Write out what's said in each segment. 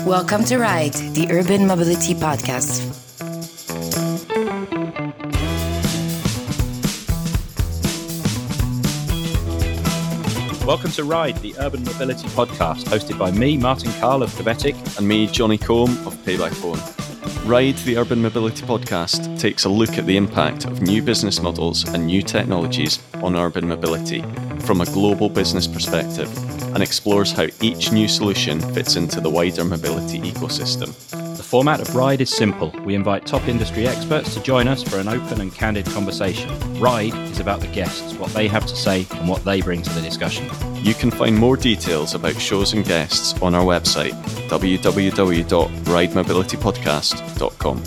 Welcome to Ride, the Urban Mobility Podcast. Welcome to Ride, the Urban Mobility Podcast, hosted by me, Martin Carl of Covetic, and me, Johnny Combe of Payback Phone. Ride, the Urban Mobility Podcast, takes a look at the impact of new business models and new technologies on urban mobility from a global business perspective and explores how each new solution fits into the wider mobility ecosystem. The format of Ride is simple. We invite top industry experts to join us for an open and candid conversation. Ride is about the guests, what they have to say and what they bring to the discussion. You can find more details about shows and guests on our website, www.ridemobilitypodcast.com.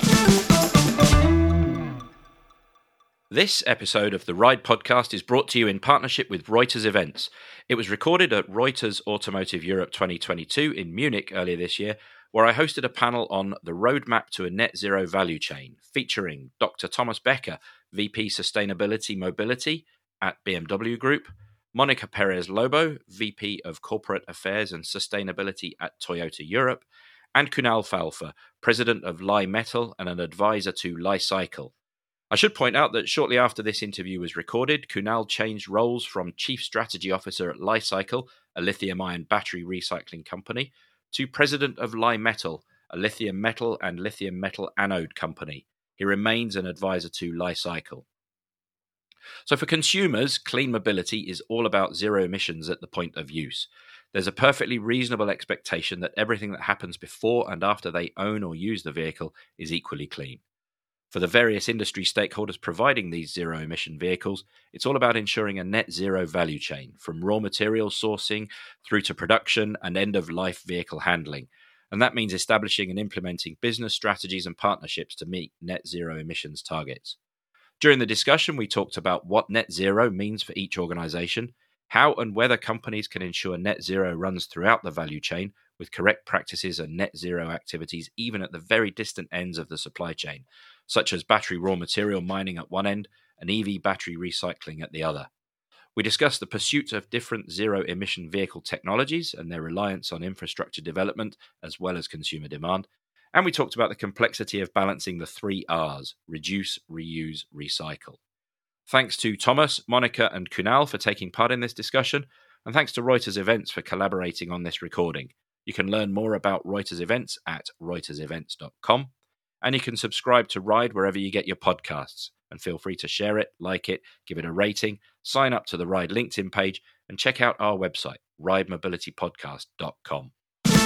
This episode of the Ride podcast is brought to you in partnership with Reuters Events. It was recorded at Reuters Automotive Europe 2022 in Munich earlier this year, where I hosted a panel on the roadmap to a net zero value chain, featuring Dr. Thomas Becker, VP Sustainability Mobility at BMW Group, Monica Perez Lobo, VP of Corporate Affairs and Sustainability at Toyota Europe, and Kunal Phalfa, President of Li-Metal and an advisor to Li-Cycle. I should point out that shortly after this interview was recorded, Kunal changed roles from Chief Strategy Officer at Li-Cycle, a lithium-ion battery recycling company, to President of Li-Metal, a lithium metal and lithium metal anode company. He remains an advisor to Li-Cycle. So for consumers, clean mobility is all about zero emissions at the point of use. There's a perfectly reasonable expectation that everything that happens before and after they own or use the vehicle is equally clean. For the various industry stakeholders providing these zero-emission vehicles, it's all about ensuring a net zero value chain, from raw material sourcing through to production and end-of-life vehicle handling. And that means establishing and implementing business strategies and partnerships to meet net zero emissions targets. During the discussion, we talked about what net zero means for each organization, how and whether companies can ensure net zero runs throughout the value chain with correct practices and net zero activities even at the very distant ends of the supply chain, such as battery raw material mining at one end and EV battery recycling at the other. We discussed the pursuit of different zero-emission vehicle technologies and their reliance on infrastructure development as well as consumer demand. And we talked about the complexity of balancing the 3 Rs: reduce, reuse, recycle. Thanks to Thomas, Monica and Kunal for taking part in this discussion, and thanks to Reuters Events for collaborating on this recording. You can learn more about Reuters Events at reutersevents.com. And you can subscribe to Ride wherever you get your podcasts. And feel free to share it, like it, give it a rating, sign up to the Ride LinkedIn page, and check out our website, ridemobilitypodcast.com.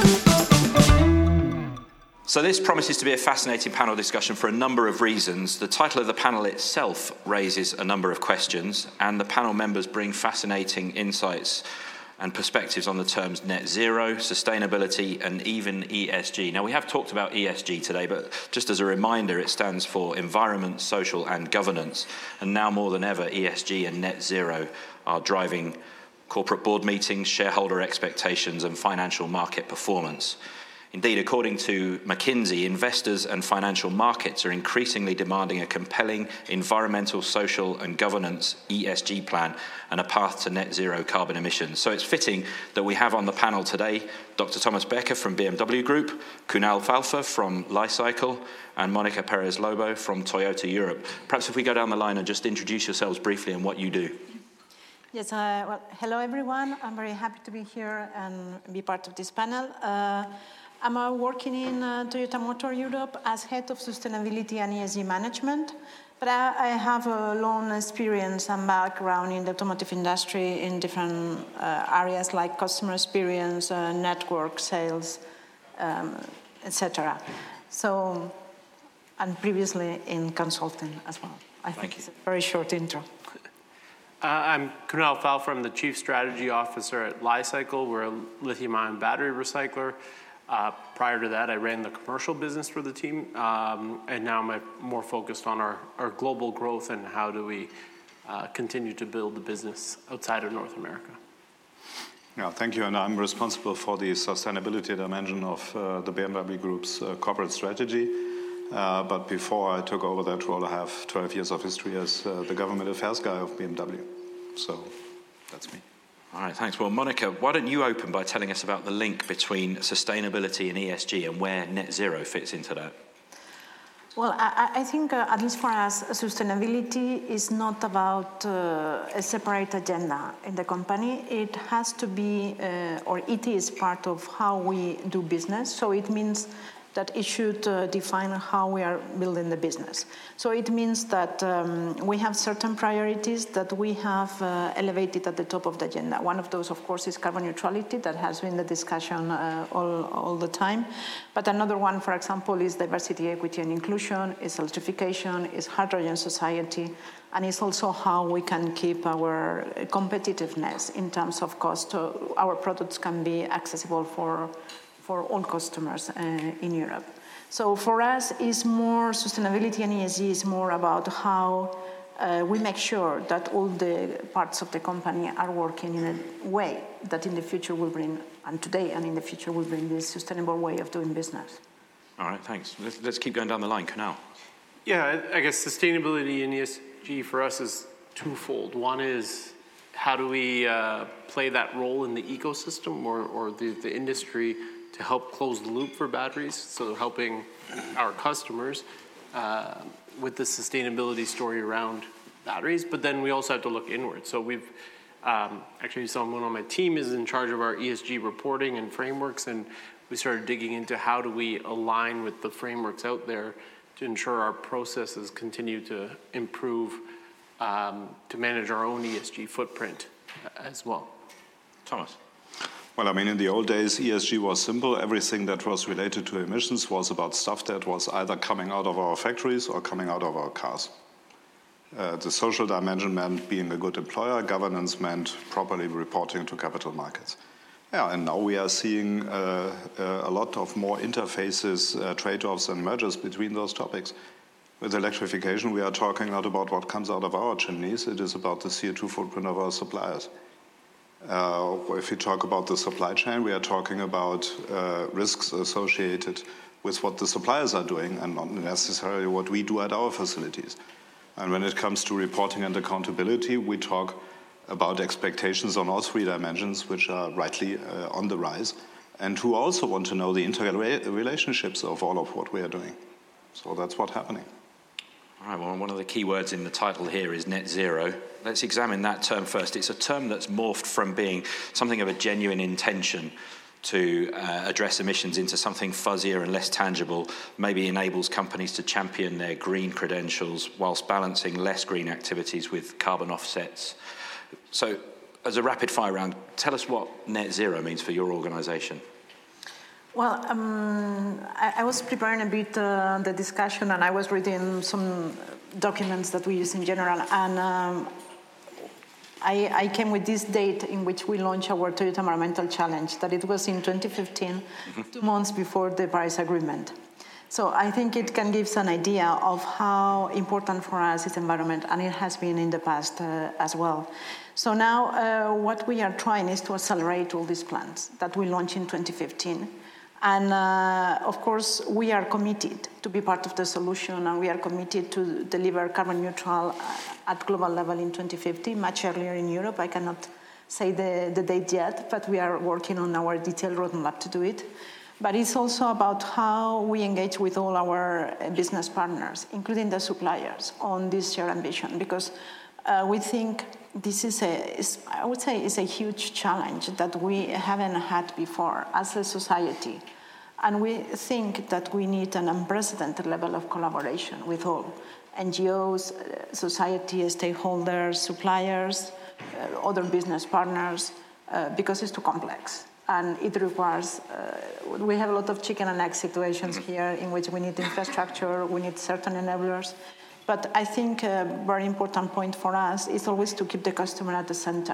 So this promises to be a fascinating panel discussion for a number of reasons. The title of the panel itself raises a number of questions, and the panel members bring fascinating insights and perspectives on the terms net zero, sustainability, and even ESG. Now, we have talked about ESG today, but just as a reminder, it stands for environment, social, and governance. And now more than ever, ESG and net zero are driving corporate board meetings, shareholder expectations, and financial market performance. Indeed, according to McKinsey, investors and financial markets are increasingly demanding a compelling environmental, social and governance ESG plan and a path to net zero carbon emissions. So it's fitting that we have on the panel today Dr. Thomas Becker from BMW Group, Kunal Phalfa from Li-Cycle, and Monica Perez Lobo from Toyota Europe. Perhaps if we go down the line and just introduce yourselves briefly and what you do. Yes, hello everyone. I'm very happy to be here and be part of this panel. I'm working in Toyota Motor Europe as head of sustainability and ESG management, but I have a long experience and background in the automotive industry in different areas like customer experience, network sales, etc. So, and previously in consulting as well. I think it's a very short intro. I'm Kunal Phalfa. I'm the Chief Strategy Officer at Li-Cycle. We're a lithium-ion battery recycler. Prior to that, I ran the commercial business for the team, and now I'm more focused on our global growth and how do we continue to build the business outside of North America. Yeah, thank you. And I'm responsible for the sustainability dimension of the BMW Group's corporate strategy. But before I took over that role, I have 12 years of history as the government affairs guy of BMW. So that's me. All right, thanks. Well, Monica, why don't you open by telling us about the link between sustainability and ESG and where net zero fits into that? Well, I think, at least for us, sustainability is not about a separate agenda in the company. It has to be, or it is part of how we do business. So it means that it should define how we are building the business. So it means that we have certain priorities that we have elevated at the top of the agenda. One of those, of course, is carbon neutrality. That has been the discussion all the time. But another one, for example, is diversity, equity, and inclusion, is electrification, is hydrogen society, and it's also how we can keep our competitiveness in terms of cost. Our products can be accessible for all customers in Europe. So for us, is more sustainability and ESG is more about how we make sure that all the parts of the company are working in a way that in the future will bring, and today and in the future will bring this sustainable way of doing business. All right, thanks. Let's keep going down the line. Kunal. Yeah, I guess sustainability and ESG for us is twofold. One is how do we play that role in the ecosystem or the industry to help close the loop for batteries, so helping our customers with the sustainability story around batteries. But then we also have to look inward. So we've actually someone on my team is in charge of our ESG reporting and frameworks, and we started digging into how do we align with the frameworks out there to ensure our processes continue to improve to manage our own ESG footprint as well. Thomas. Well, I mean, in the old days, ESG was simple. Everything that was related to emissions was about stuff that was either coming out of our factories or coming out of our cars. The social dimension meant being a good employer. Governance meant properly reporting to capital markets. Yeah, and now we are seeing a lot of more interfaces, trade-offs and mergers between those topics. With electrification, we are talking not about what comes out of our chimneys. It is about the CO2 footprint of our suppliers. If we talk about the supply chain, we are talking about risks associated with what the suppliers are doing and not necessarily what we do at our facilities. And when it comes to reporting and accountability, we talk about expectations on all three dimensions, which are rightly on the rise, and who also want to know the interrelationships of all of what we are doing. So that's what's happening. All right, well, one of the key words in the title here is net zero. Let's examine that term first. It's a term that's morphed from being something of a genuine intention to address emissions into something fuzzier and less tangible, maybe enables companies to champion their green credentials whilst balancing less green activities with carbon offsets. So, as a rapid fire round, tell us what net zero means for your organisation. Well, I was preparing a bit the discussion, and I was reading some documents that we use in general, and I came with this date in which we launched our Toyota Environmental Challenge, that it was in 2015, 2 months before the Paris Agreement. So I think it can give us an idea of how important for us is environment, and it has been in the past as well. So now what we are trying is to accelerate all these plans that we launched in 2015. And of course, we are committed to be part of the solution, and we are committed to deliver carbon neutral at global level in 2050, much earlier in Europe. I cannot say the date yet, but we are working on our detailed roadmap to do it. But it's also about how we engage with all our business partners, including the suppliers, on this shared ambition, because we think this is I would say, is a huge challenge that we haven't had before as a society. And we think that we need an unprecedented level of collaboration with all NGOs, society, stakeholders, suppliers, other business partners, because it's too complex. And it requires, we have a lot of chicken and egg situations here in which we need infrastructure, we need certain enablers. But I think a very important point for us is always to keep the customer at the center.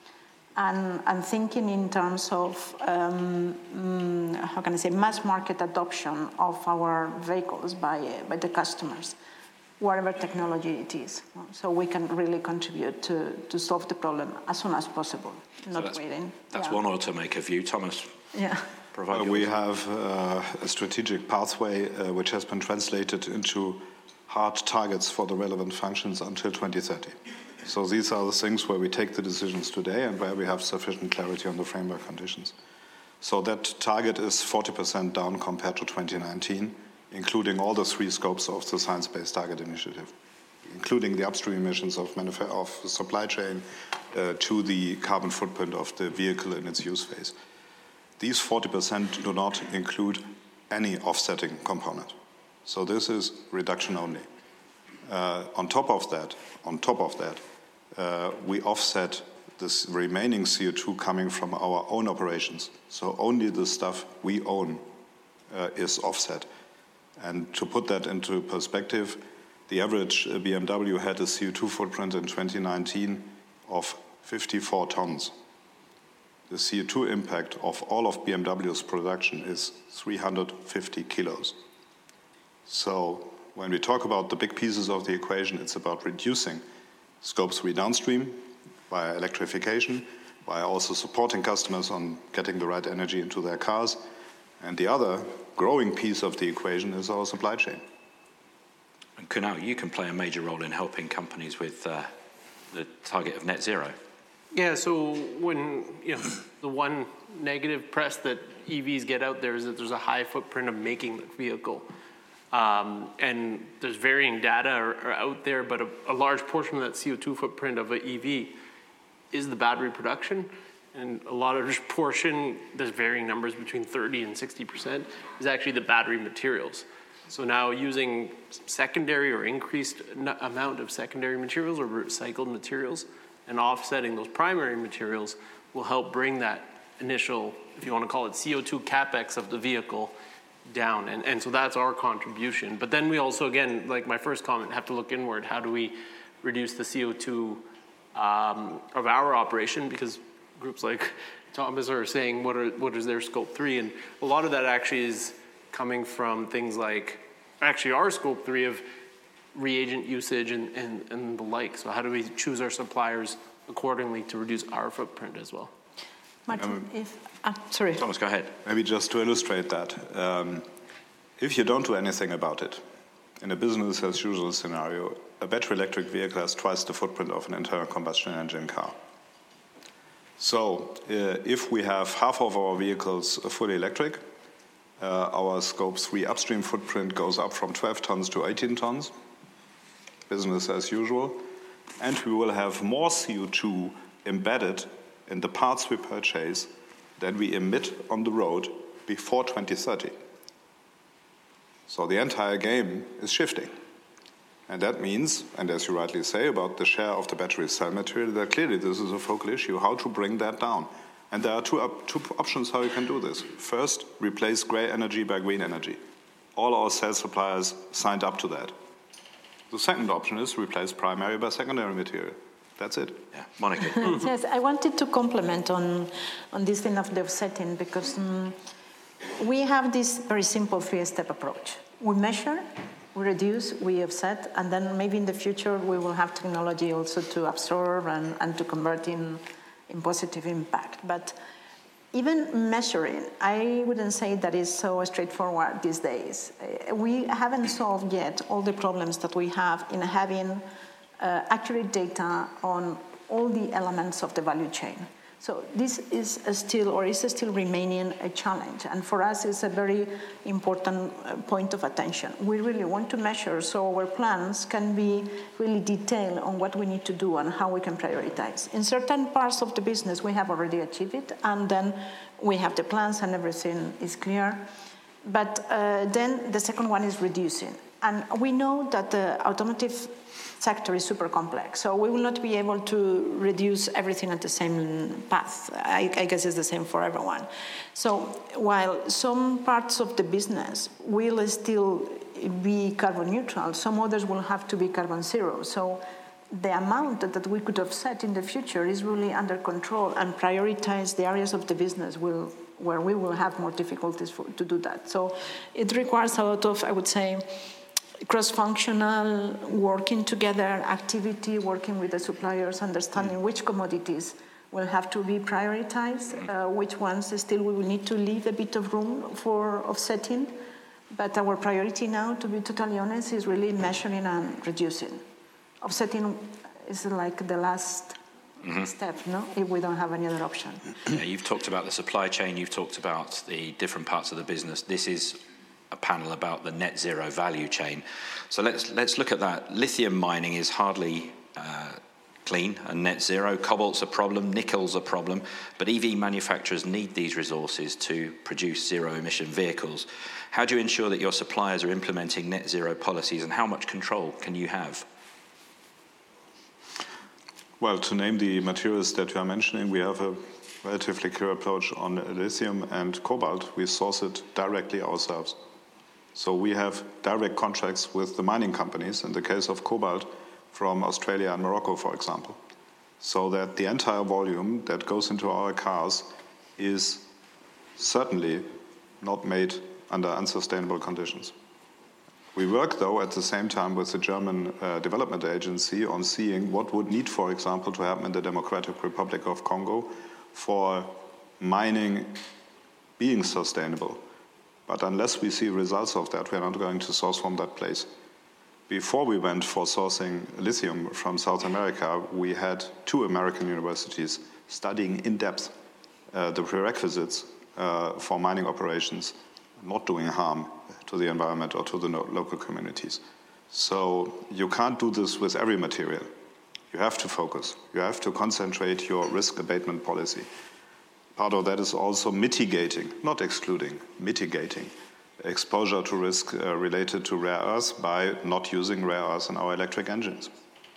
And thinking in terms of, how can I say, mass market adoption of our vehicles by the customers, whatever technology it is. So we can really contribute to solve the problem as soon as possible, not waiting. That's one automaker view. Thomas? Yeah. We have a strategic pathway which has been translated into hard targets for the relevant functions until 2030. So these are the things where we take the decisions today and where we have sufficient clarity on the framework conditions. So that target is 40% down compared to 2019, including all the 3 scopes of the Science Based Target Initiative, including the upstream emissions of the supply chain to the carbon footprint of the vehicle in its use phase. These 40% do not include any offsetting component. So this is reduction only. On top of that, we offset this remaining CO2 coming from our own operations. So only the stuff we own is offset. And to put that into perspective, the average BMW had a CO2 footprint in 2019 of 54 tons. The CO2 impact of all of BMW's production is 350 kilos. So when we talk about the big pieces of the equation, it's about reducing Scope 3 downstream via electrification, by also supporting customers on getting the right energy into their cars. And the other growing piece of the equation is our supply chain. And Kunal, you can play a major role in helping companies with the target of net zero. Yeah, so when, the one negative press that EVs get out there is that there's a high footprint of making the vehicle. And there's varying data are out there, but a large portion of that CO2 footprint of an EV is the battery production. And a lot of this portion, there's varying numbers between 30 and 60%, is actually the battery materials. So now using secondary or increased amount of secondary materials or recycled materials and offsetting those primary materials will help bring that initial, if you want to call it CO2 capex of the vehicle, down. And so that's our contribution. But then we also, again, like my first comment, have to look inward. How do we reduce the CO2 of our operation? Because groups like Thomas are saying, what is their Scope 3? And a lot of that actually is coming from things like, actually our Scope 3 of reagent usage and the like. So how do we choose our suppliers accordingly to reduce our footprint as well? Martin, sorry. Thomas, go ahead. Maybe just to illustrate that, if you don't do anything about it, in a business as usual scenario, a battery electric vehicle has twice the footprint of an internal combustion engine car. So if we have half of our vehicles fully electric, our Scope 3 upstream footprint goes up from 12 tons to 18 tons, business as usual, and we will have more CO2 embedded in the parts we purchase than we emit on the road before 2030. So the entire game is shifting. And that means, and as you rightly say, about the share of the battery cell material, that clearly this is a focal issue, how to bring that down. And there are two options how you can do this. First, replace grey energy by green energy. All our cell suppliers signed up to that. The second option is replace primary by secondary material. That's it. Yeah, Monica. Yes, I wanted to comment on this thing of the offsetting because we have this very simple 3-step approach. We measure, we reduce, we offset, and then maybe in the future we will have technology also to absorb and to convert in positive impact. But even measuring, I wouldn't say that is so straightforward these days. We haven't solved yet all the problems that we have in having accurate data on all the elements of the value chain. So this is still remaining a challenge. And for us, it's a very important point of attention. We really want to measure so our plans can be really detailed on what we need to do and how we can prioritize. In certain parts of the business, we have already achieved it, and then we have the plans and everything is clear. But then the second one is reducing. And we know that the automotive sector is super complex, so we will not be able to reduce everything at the same path. I guess it's the same for everyone. So while some parts of the business will still be carbon neutral, some others will have to be carbon zero. So the amount that we could offset in the future is really under control and prioritize the areas of the business where we will have more difficulties to do that. So it requires a lot of, I would say, cross-functional, working together, activity, working with the suppliers, understanding which commodities will have to be prioritized, which ones still we will need to leave a bit of room for offsetting. But our priority now, to be totally honest, is really measuring and reducing. Offsetting is like the last step, no? If we don't have any other option. Yeah, you've talked about the supply chain, you've talked about the different parts of the business. This is a panel about the net zero value chain. So let's look at that. Lithium mining is hardly clean and net zero. Cobalt's a problem, nickel's a problem, but EV manufacturers need these resources to produce zero-emission vehicles. How do you ensure that your suppliers are implementing net zero policies, and how much control can you have? Well, to name the materials that you are mentioning, we have a relatively clear approach on lithium and cobalt. We source it directly ourselves. So we have direct contracts with the mining companies, in the case of cobalt, from Australia and Morocco, for example. So that the entire volume that goes into our cars is certainly not made under unsustainable conditions. We work, though, at the same time with the German Development Agency on seeing what would need, for example, to happen in the Democratic Republic of Congo for mining being sustainable. But unless we see results of that, we're not going to source from that place. Before we went for sourcing lithium from South America, we had 2 American universities studying in depth the prerequisites for mining operations, not doing harm to the environment or to the local communities. So you can't do this with every material. You have to focus. You have to concentrate your risk abatement policy. Part of that is also mitigating, not excluding, mitigating exposure to risk related to rare earths by not using rare earths in our electric engines.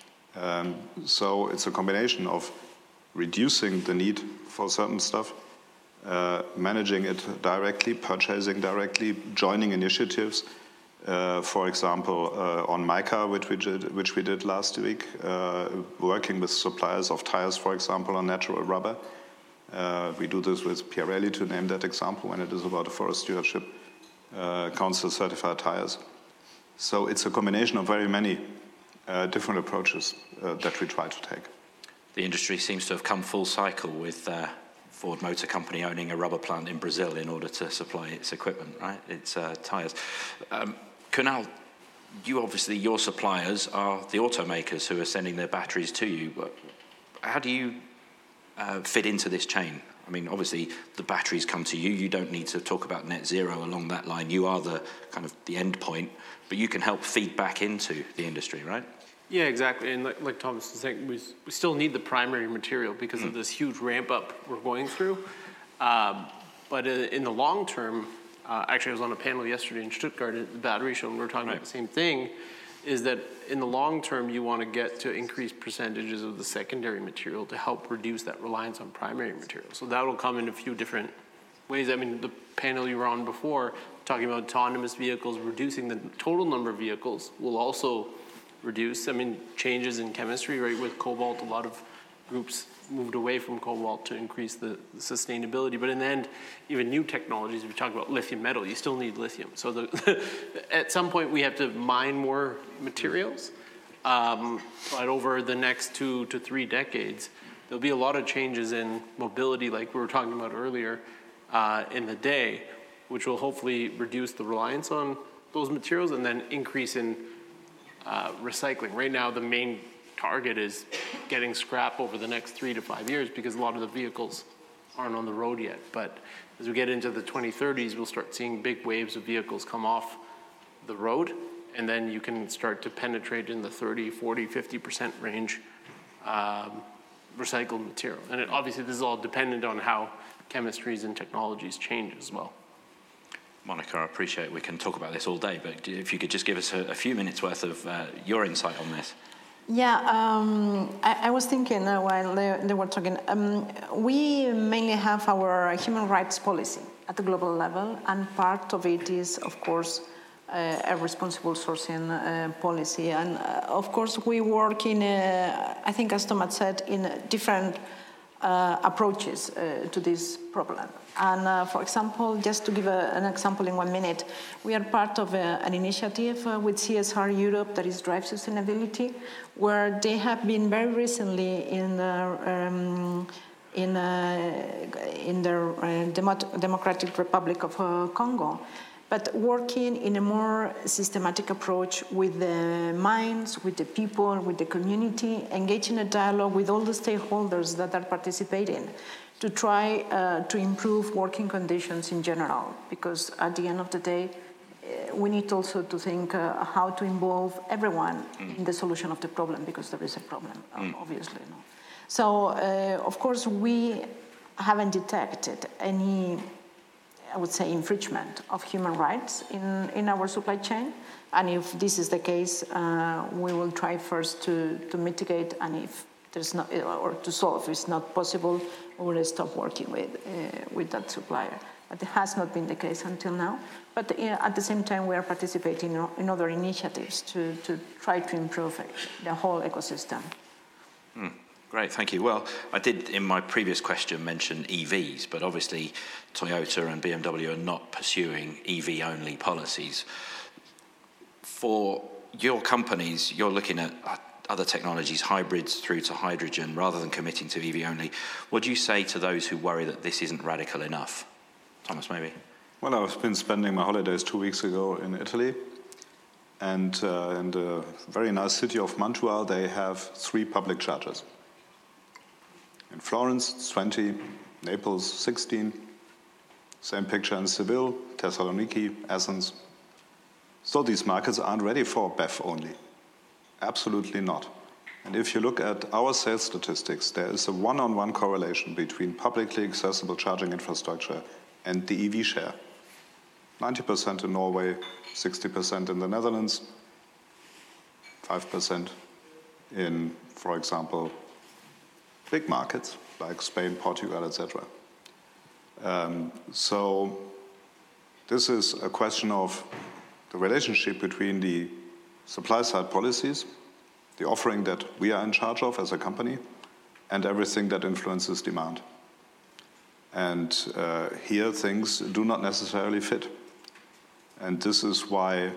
So it's a combination of reducing the need for certain stuff, managing it directly, purchasing directly, joining initiatives, for example, on mica, which we did last week, working with suppliers of tires, for example, on natural rubber. We do this with Pirelli, to name that example, when it is about a forest stewardship council certified tires. So it's a combination of very many different approaches that we try to take. The industry seems to have come full cycle with Ford Motor Company owning a rubber plant in Brazil in order to supply its equipment, right? Its tires. Kunal, your suppliers are the automakers who are sending their batteries to you. How do you fit into this chain? I mean, obviously, the batteries come to you. You don't need to talk about net zero along that line. You are the kind of the end point, but you can help feed back into the industry, right? Yeah, exactly. And like Thomas was saying, we still need the primary material because of this huge ramp up we're going through. But in the long term, actually, I was on a panel yesterday in Stuttgart at the battery show, and we were talking about the same thing. Is that in the long term, you want to get to increased percentages of the secondary material to help reduce that reliance on primary material. So that will come in a few different ways. I mean, the panel you were on before, talking about autonomous vehicles, reducing the total number of vehicles will also reduce. I mean, changes in chemistry, right? With cobalt, a lot of groups moved away from cobalt to increase the sustainability. But in the end, even new technologies, if we talk about lithium metal, you still need lithium. So at some point, we have to mine more materials. But over the next 2 to 3 decades, there'll be a lot of changes in mobility, like we were talking about earlier in the day, which will hopefully reduce the reliance on those materials and then increase in recycling. Right now, the main target is getting scrap over the next 3 to 5 years because a lot of the vehicles aren't on the road yet. But as we get into the 2030s, we'll start seeing big waves of vehicles come off the road, and then you can start to penetrate in the 30, 40, 50% range recycled material. And obviously, this is all dependent on how chemistries and technologies change as well. Monica, I appreciate we can talk about this all day, but if you could just give us a few minutes worth of your insight on this. Yeah, I was thinking while they were talking, we mainly have our human rights policy at the global level, and part of it is, of course, a responsible sourcing policy. And of course, we work in, I think, as Thomas said, in different approaches to this problem. And for example, just to give an example in 1 minute, we are part of an initiative with CSR Europe that is Drive Sustainability, where they have been very recently in the Democratic Republic of Congo. but working in a more systematic approach with the minds, with the people, with the community, engaging in a dialogue with all the stakeholders that are participating to try to improve working conditions in general, because at the end of the day, we need also to think how to involve everyone in the solution of the problem, because there is a problem, obviously. No? So, of course, we haven't detected any, I would say, infringement of human rights in our supply chain. And if this is the case, we will try first to mitigate, and if there's not, or to solve, if it's not possible, we will stop working with that supplier. But it has not been the case until now. But at the same time, we are participating in other initiatives to try to improve the whole ecosystem. Great, thank you. Well, I did in my previous question mention EVs, but obviously Toyota and BMW are not pursuing EV-only policies. For your companies, you're looking at other technologies, hybrids through to hydrogen, rather than committing to EV only. What do you say to those who worry that this isn't radical enough? Thomas, maybe? Well, I've been spending my holidays 2 weeks ago in Italy, and in the very nice city of Mantua, they have 3 public chargers. In Florence, it's 20, Naples, 16, same picture in Seville, Thessaloniki, Athens. So these markets aren't ready for BEV only. Absolutely not. And if you look at our sales statistics, there is a one-on-one correlation between publicly accessible charging infrastructure and the EV share. 90% in Norway, 60% in the Netherlands, 5% in, for example, big markets like Spain, Portugal, etc. So this is a question of the relationship between the supply-side policies, the offering that we are in charge of as a company, and everything that influences demand. And here things do not necessarily fit. And this is why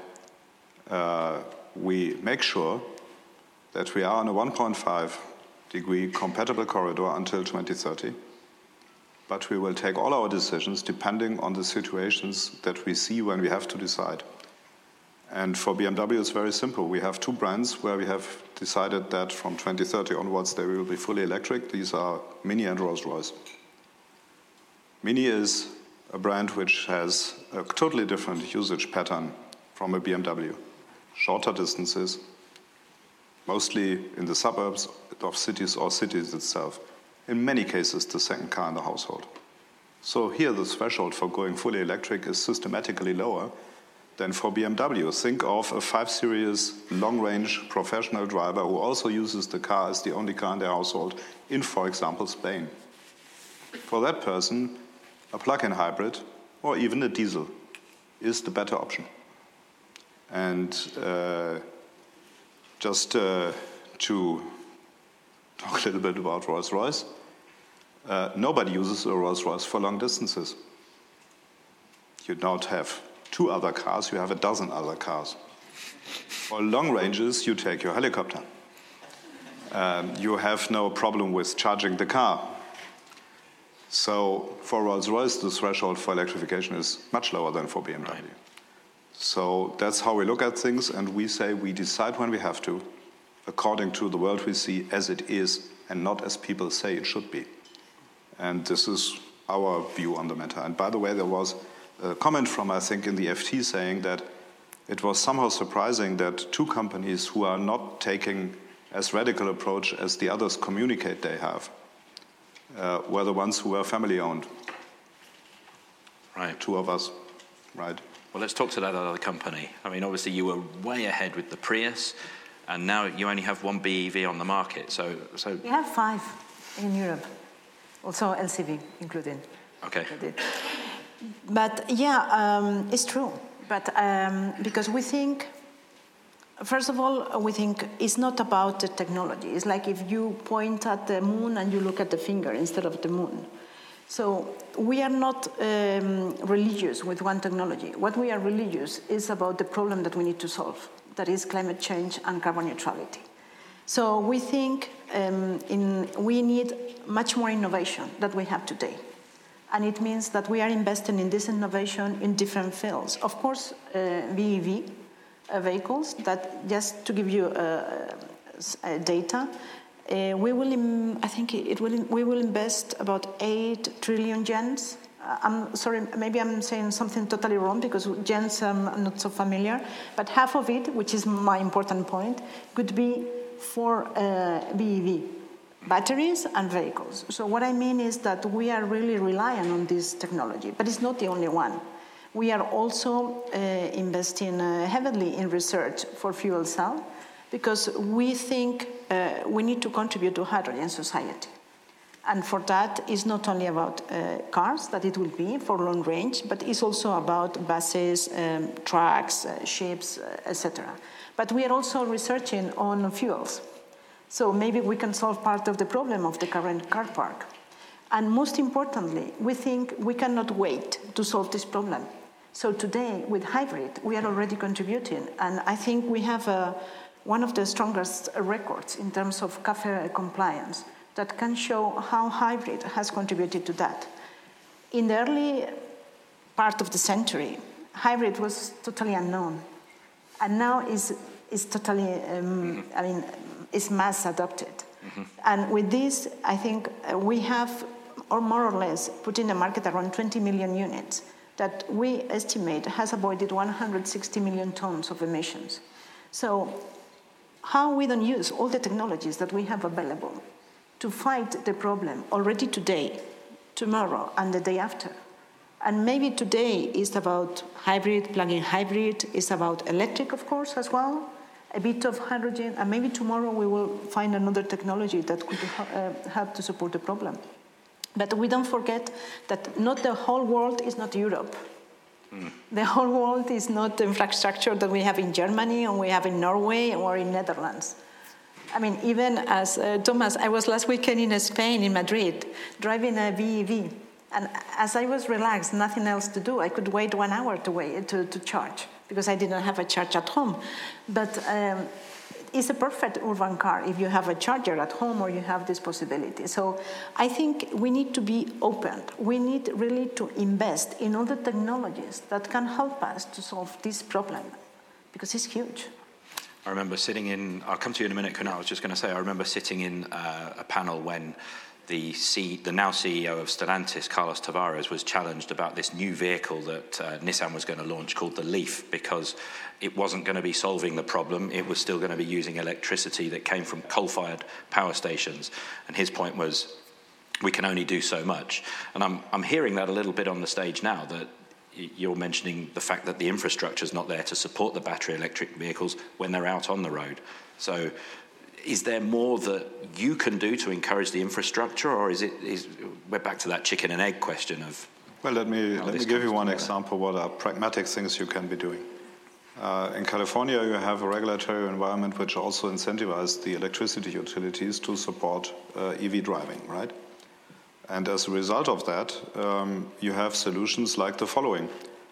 we make sure that we are on a 1.5 degree compatible corridor until 2030. But we will take all our decisions depending on the situations that we see when we have to decide. And for BMW, it's very simple. We have 2 brands where we have decided that from 2030 onwards, they will be fully electric. These are Mini and Rolls-Royce. Mini is a brand which has a totally different usage pattern from a BMW. Shorter distances, mostly in the suburbs of cities or cities itself. In many cases, the second car in the household. So here the threshold for going fully electric is systematically lower than for BMW. Think of a 5 Series long-range professional driver who also uses the car as the only car in their household in, for example, Spain. For that person, a plug-in hybrid or even a diesel is the better option. And just to talk a little bit about Rolls-Royce, nobody uses a Rolls-Royce for long distances. You don't have 2 other cars, you have a dozen other cars. For long ranges, you take your helicopter. You have no problem with charging the car. So for Rolls-Royce, the threshold for electrification is much lower than for BMW. Right. So that's how we look at things, and we say we decide when we have to, according to the world we see as it is, and not as people say it should be. And this is our view on the matter. And by the way, there was a comment from, I think, in the FT saying that it was somehow surprising that 2 companies who are not taking as radical approach as the others communicate they have were the ones who were family-owned. Right. 2 of us, right? Well, let's talk to that other company. I mean, obviously you were way ahead with the Prius, and now you only have 1 BEV on the market. So we have 5 in Europe, also LCV included. Okay. But yeah, it's true. But because we think, first of all, we think it's not about the technology. It's like if you point at the moon and you look at the finger instead of the moon. So we are not religious with one technology. What we are religious is about the problem that we need to solve, that is climate change and carbon neutrality. So we think we need much more innovation than we have today. And it means that we are investing in this innovation in different fields. Of course, BEV vehicles, that just to give you data, we will invest about 8 trillion yens. I'm sorry, maybe I'm saying something totally wrong because yens I'm not so familiar, but half of it, which is my important point, could be for BEV, batteries and vehicles. So what I mean is that we are really relying on this technology, but it's not the only one. We are also investing heavily in research for fuel cell because we think we need to contribute to hydrogen society. And for that, it's not only about cars, that it will be for long range, but it's also about buses, trucks, ships, etc. But we are also researching on fuels. So maybe we can solve part of the problem of the current car park. And most importantly, we think we cannot wait to solve this problem. So today, with hybrid, we are already contributing. And I think we have one of the strongest records in terms of CAFE compliance that can show how hybrid has contributed to that. In the early part of the century, hybrid was totally unknown. And now is totally, is mass adopted. Mm-hmm. And with this, I think we have, or more or less, put in the market around 20 million units that we estimate has avoided 160 million tons of emissions. So how we don't use all the technologies that we have available to fight the problem already today, tomorrow, and the day after. And maybe today is about hybrid, plug-in hybrid, it's about electric, of course, as well, a bit of hydrogen, and maybe tomorrow we will find another technology that could help to support the problem. But we don't forget that not the whole world is not Europe. The whole world is not the infrastructure that we have in Germany, or we have in Norway, or in Netherlands. I mean, even as Thomas, I was last weekend in Spain, in Madrid, driving a BEV. And as I was relaxed, nothing else to do, I could wait 1 hour to charge, because I didn't have a charge at home. But it's a perfect urban car if you have a charger at home or you have this possibility. So I think we need to be open. We need really to invest in all the technologies that can help us to solve this problem, because it's huge. I remember sitting in, I'll come to you in a minute, Kunal. I was just going to say, I remember sitting in a panel when the now CEO of Stellantis, Carlos Tavares, was challenged about this new vehicle that Nissan was going to launch called the Leaf, because it wasn't going to be solving the problem. It was still going to be using electricity that came from coal-fired power stations. And his point was, we can only do so much. And I'm hearing that a little bit on the stage now, that you're mentioning the fact that the infrastructure is not there to support the battery electric vehicles when they're out on the road. So is there more that you can do to encourage the infrastructure, or we're back to that chicken and egg question of... Well, let me give you one example what are pragmatic things you can be doing. In California, you have a regulatory environment which also incentivizes the electricity utilities to support EV driving, right? And as a result of that, you have solutions like the following.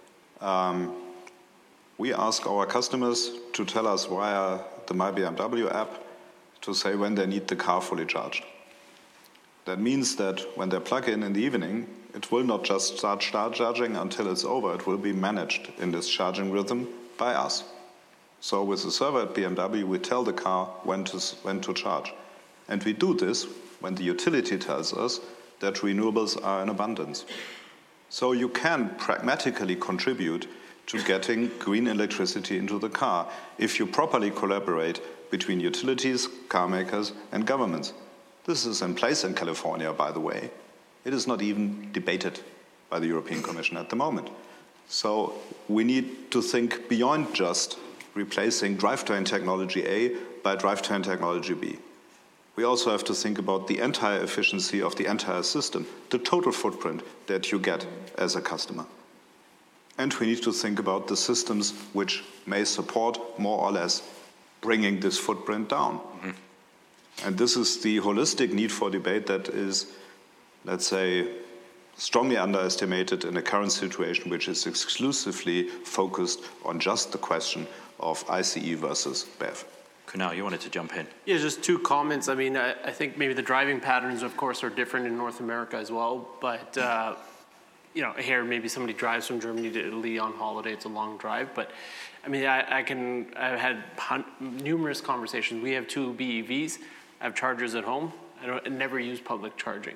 We ask our customers to tell us via the MyBMW app to say when they need the car fully charged. That means that when they plug in the evening, it will not just start charging until it's over. It will be managed in this charging rhythm by us. So with the server at BMW, we tell the car when to charge. And we do this when the utility tells us that renewables are in abundance. So you can pragmatically contribute to getting green electricity into the car if you properly collaborate between utilities, car makers, and governments. This is in place in California, by the way. It is not even debated by the European Commission at the moment. So we need to think beyond just replacing drivetrain technology A by drivetrain technology B. We also have to think about the entire efficiency of the entire system, the total footprint that you get as a customer. And we need to think about the systems which may support more or less bringing this footprint down. Mm-hmm. And this is the holistic need for debate that is, let's say, strongly underestimated in the current situation, which is exclusively focused on just the question of ICE versus BEV. Kunal, you wanted to jump in. Yeah, just 2 comments. I mean, I think maybe the driving patterns, of course, are different in North America as well. But here maybe somebody drives from Germany to Italy on holiday. It's a long drive, but I mean, I've had numerous conversations. We have 2 BEVs. I have chargers at home. I never use public charging.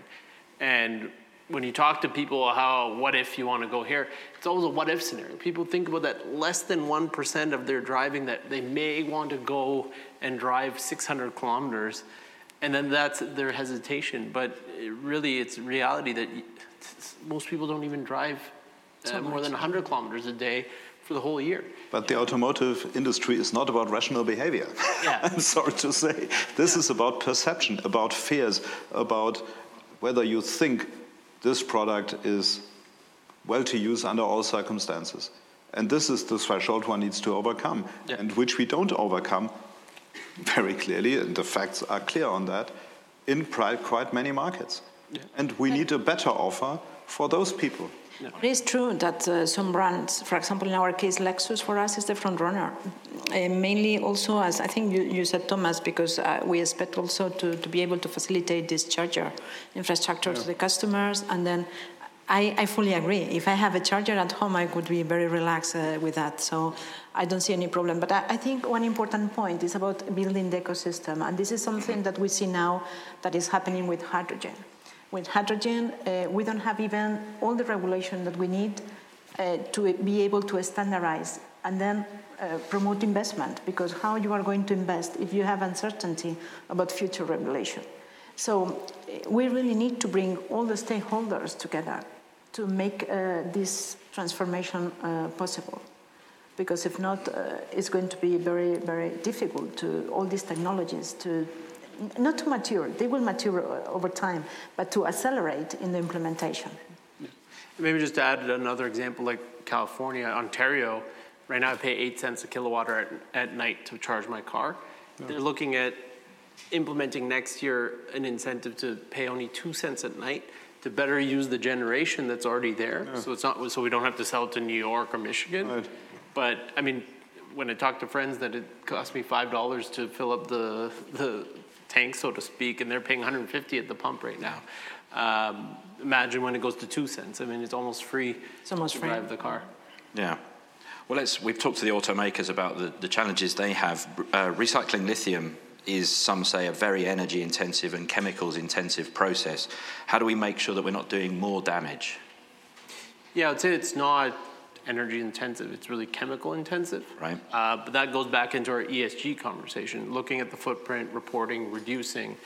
And when you talk to people, what if you want to go here? It's always a what if scenario. People think about that less than 1% of their driving that they may want to go and drive 600 kilometers. And then that's their hesitation. But it's reality that most people don't even drive more than 100 kilometers a day for the whole year. But the automotive industry is not about rational behavior. Yeah. I'm sorry to say. This is about perception, about fears, about whether you think this product is well to use under all circumstances. And this is the threshold one needs to overcome, and which we don't overcome very clearly, and the facts are clear on that, in quite many markets. Yeah. And we need a better offer for those people. Yeah. It is true that some brands, for example, in our case, Lexus for us is the front runner. Mainly also, as I think you said, Thomas, because we expect also to be able to facilitate this charger infrastructure to the customers. And then I fully agree. If I have a charger at home, I could be very relaxed with that. So I don't see any problem. But I think one important point is about building the ecosystem. And this is something that we see now that is happening with hydrogen. With hydrogen, we don't have even all the regulation that we need to be able to standardize and then promote investment, because how you are going to invest if you have uncertainty about future regulation? So we really need to bring all the stakeholders together to make this transformation possible, because if not, it's going to be very, very difficult to all these technologies to not to mature. They will mature over time, but to accelerate in the implementation. Maybe just to add another example, like California, Ontario, right now I pay 8 cents a kilowatt hour at night to charge my car. Yeah. They're looking at implementing next year an incentive to pay only 2 cents at night to better use the generation that's already there. Yeah. So it's not so we don't have to sell it to New York or Michigan. Right. But I mean, when I talk to friends that it costs me $5 to fill up the tank, so to speak, and they're paying $150 at the pump right now. Imagine when it goes to 2 cents. I mean, it's almost free to drive the car. Yeah. Well, we've talked to the automakers about the challenges they have. Recycling lithium is, some say, a very energy-intensive and chemicals-intensive process. How do we make sure that we're not doing more damage? Yeah, I'd say it's not energy intensive, it's really chemical intensive. Right. But that goes back into our ESG conversation, looking at the footprint, reporting, reducing.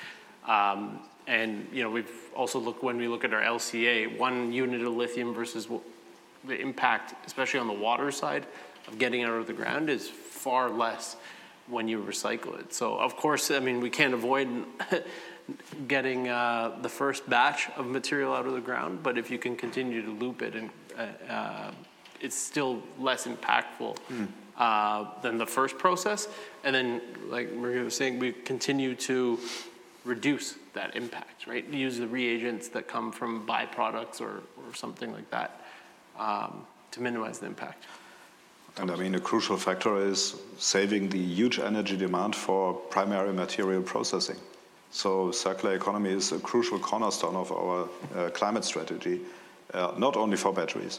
And we've also looked, when we look at our LCA, 1 unit of lithium versus the impact, especially on the water side of getting it out of the ground, is far less when you recycle it. So of course, I mean, we can't avoid getting the first batch of material out of the ground, but if you can continue to loop it, and it's still less impactful than the first process. And then, like Maria was saying, we continue to reduce that impact, right? Use the reagents that come from byproducts or something like that to minimize the impact. And I mean, a crucial factor is saving the huge energy demand for primary material processing. So circular economy is a crucial cornerstone of our climate strategy, not only for batteries.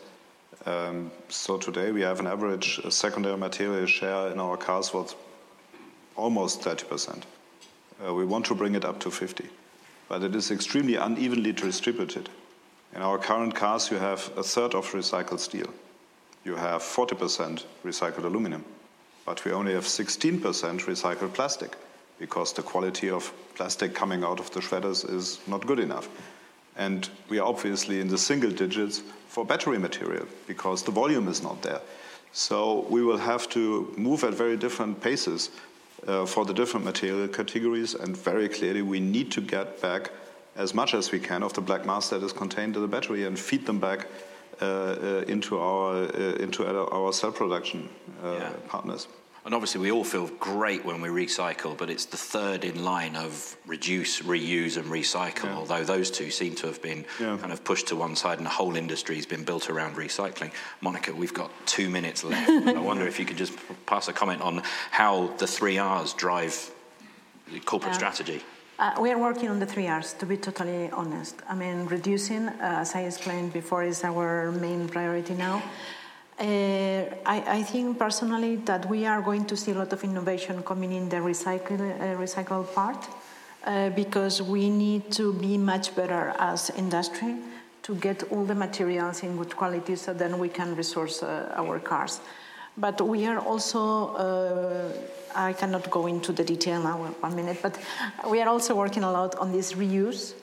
So today we have an average secondary material share in our cars with almost 30%. We want to bring it up to 50%, but it is extremely unevenly distributed. In our current cars, you have a third of recycled steel. You have 40% recycled aluminum, but we only have 16% recycled plastic, because the quality of plastic coming out of the shredders is not good enough. And we are obviously in the single digits for battery material, because the volume is not there. So we will have to move at very different paces for the different material categories, and very clearly we need to get back as much as we can of the black mass that is contained in the battery and feed them back into our cell production partners. And obviously we all feel great when we recycle, but it's the third in line of reduce, reuse and recycle, although those two seem to have been kind of pushed to one side, and the whole industry has been built around recycling. Monica, we've got 2 minutes left. I wonder if you could just pass a comment on how the 3 Rs drive the corporate strategy. We are working on the 3 R's, to be totally honest. I mean, reducing, as I explained before, is our main priority now. I think personally that we are going to see a lot of innovation coming in the recycle part because we need to be much better as industry to get all the materials in good quality so then we can resource our cars. But we are also, I cannot go into the detail now 1 minute, but we are also working a lot on this reuse.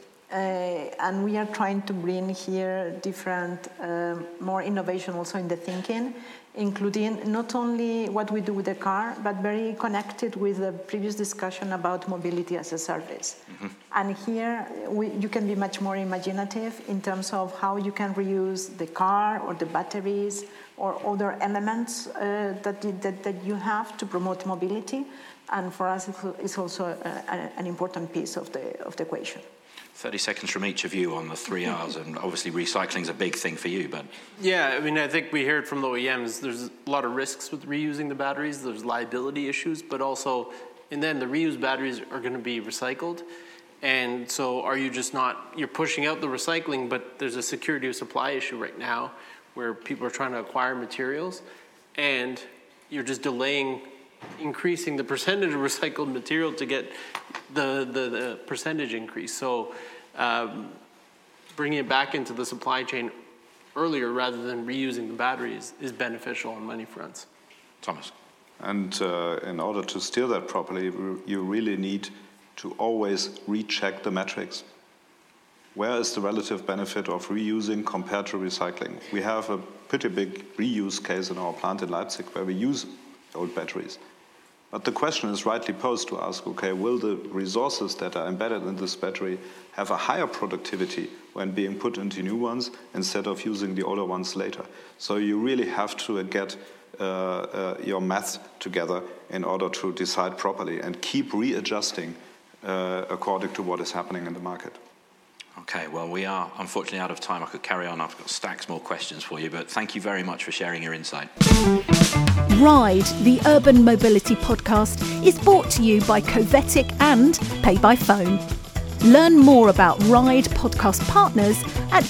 And we are trying to bring here different, more innovation also in the thinking, including not only what we do with the car, but very connected with the previous discussion about mobility as a service. Mm-hmm. And here you can be much more imaginative in terms of how you can reuse the car or the batteries or other elements that you have to promote mobility. And for us, it's also an important piece of the equation. 30 seconds from each of you on the 3 R's, and obviously recycling is a big thing for you, but... Yeah, I mean, I think we hear it from the OEMs. There's a lot of risks with reusing the batteries. There's liability issues, but also, and then the reused batteries are going to be recycled. And so are you just not, you're pushing out the recycling, but there's a security of supply issue right now where people are trying to acquire materials, and you're just delaying increasing the percentage of recycled material to get the percentage increase. So bringing it back into the supply chain earlier rather than reusing the batteries is beneficial on many fronts. Thomas. And in order to steer that properly, you really need to always recheck the metrics. Where is the relative benefit of reusing compared to recycling? We have a pretty big reuse case in our plant in Leipzig where we use old batteries. But the question is rightly posed to ask, okay, will the resources that are embedded in this battery have a higher productivity when being put into new ones instead of using the older ones later? So you really have to get your math together in order to decide properly and keep readjusting according to what is happening in the market. Okay, well, we are unfortunately out of time. I could carry on. I've got stacks more questions for you, but thank you very much for sharing your insight. Ride, the Urban Mobility Podcast, is brought to you by Covetic and Pay by Phone. Learn more about Ride podcast partners at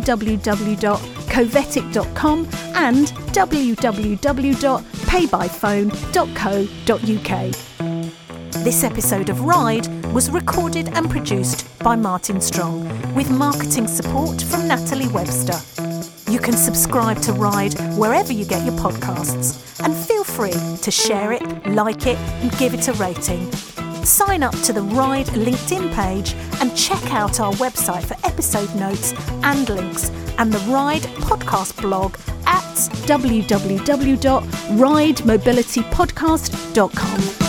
www.covetic.com and www.paybyphone.co.uk. This episode of Ride was recorded and produced by Martin Strong, with marketing support from Natalie Webster. You can subscribe to Ride wherever you get your podcasts, and feel free to share it, like it, and give it a rating. Sign up to the Ride LinkedIn page and check out our website for episode notes and links, and the Ride podcast blog at www.ridemobilitypodcast.com.